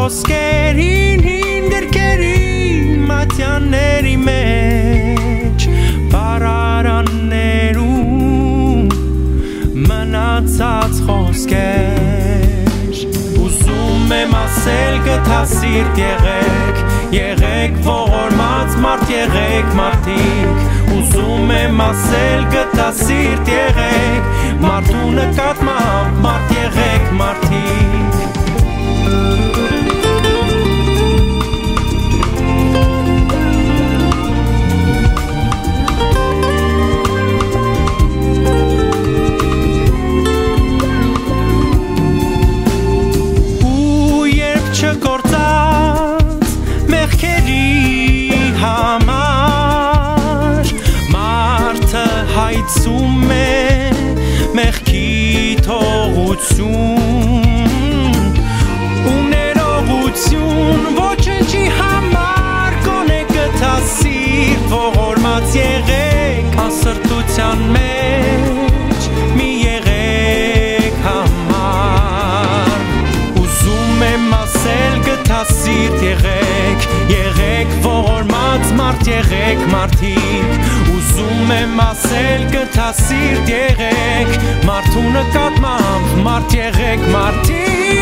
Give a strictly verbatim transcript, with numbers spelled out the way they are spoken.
խոսքերին հին գրքերի մատյանների մեջ բարարաններում մնացած խոսքեր ուզում եմ ասել գտասիրտ եղեք եղեք ողորմած մարդ եղեք մարդիկ ուզում եմ ասել գտասիրտ եղեք մարդու նկատմամբ մարդ եղեք մարդիկ չգործած մեղքերի համար մարդը հայցում է մեղքի թողություն ու ներողություն ոչնչի համար գոնե գտասիրտ ողորմած եղեք անսրտության մեջ մի եղեք համար ուզում եմ ասել գտասիրտ եղեք եղեք ողորմած մարդ եղեք մարդիկ ուզում եմ ասել գտասիրտ եղեք մարդու նկատմամբ մարդ եղեք մարդիկ